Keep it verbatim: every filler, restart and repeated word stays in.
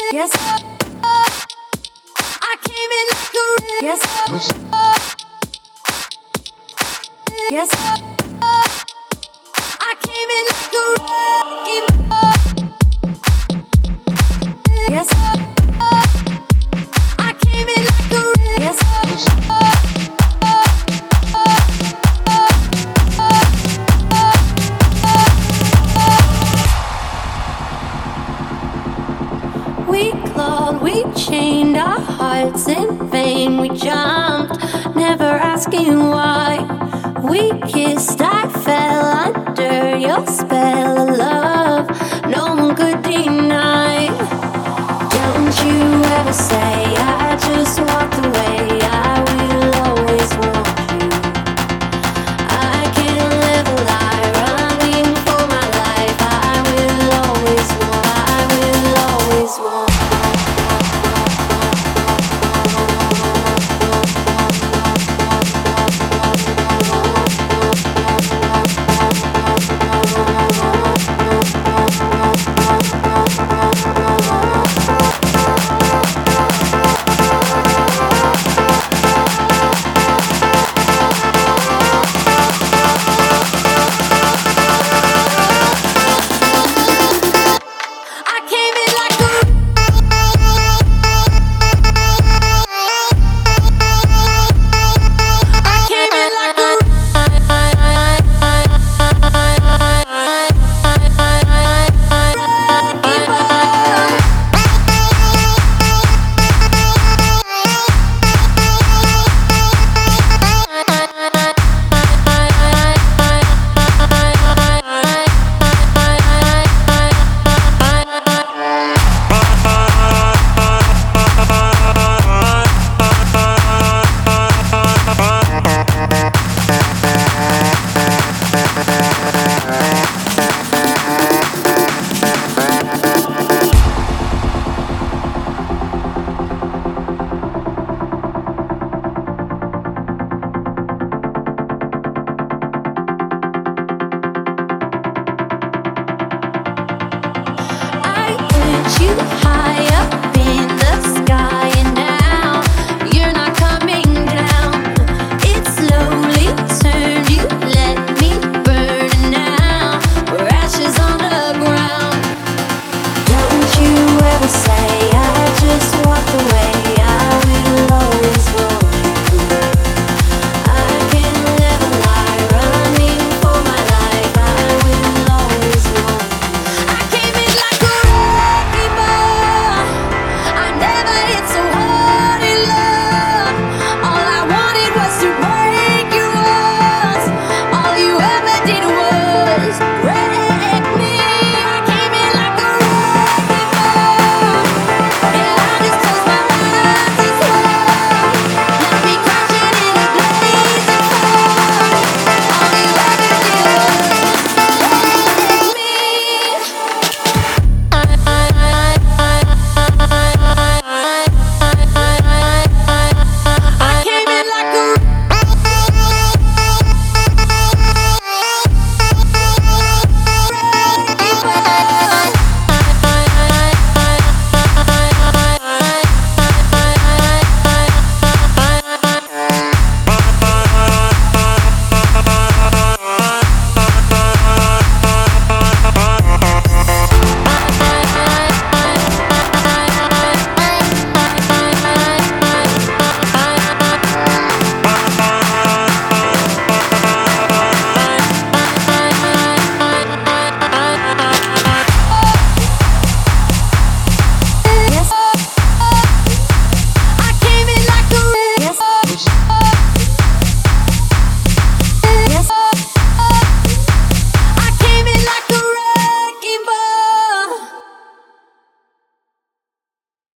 Yes. I came in like a wreck. Yes. Yes. I came in like a wreck. Yes. I came in like a wreck. Yes. We clawed, we chained our hearts in vain. We jumped, never asking why. We kissed, I fell under your spell of love. No one could deny. Don't you ever say I just walked away. I will always want you. I can't live a lie, running for my life. I will always want, I will always want. You